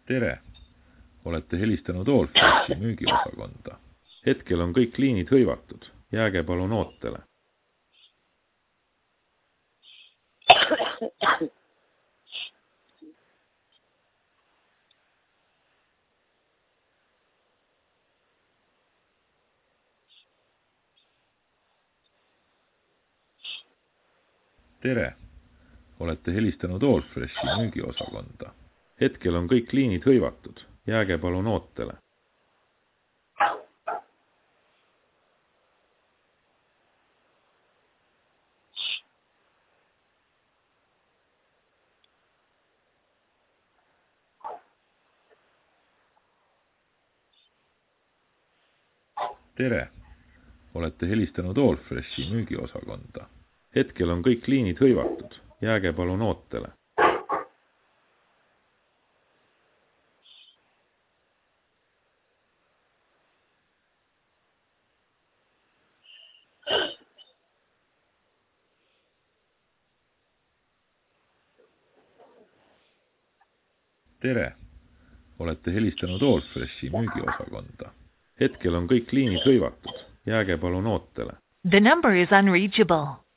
Tere! Olete helistanud Allfreshi müügiosakonda. Hetkel on kõik liinid hõivatud. Jääge palun ootele. Tere! Olete helistanud Allfreshi müügiosakonda. Hetkel on kõik liinid hõivatud. Jääge palun ootele. Tere! Olete helistanud Allfreshi müügiosakonda. Hetkel on kõik liinid hõivatud. Jääge palun ootele. Tere! Olete helistanud Allfreshi müügiosakonda. Hetkel on kõik liinid hõivatud. Jääge palun ootele. The number is unreachable.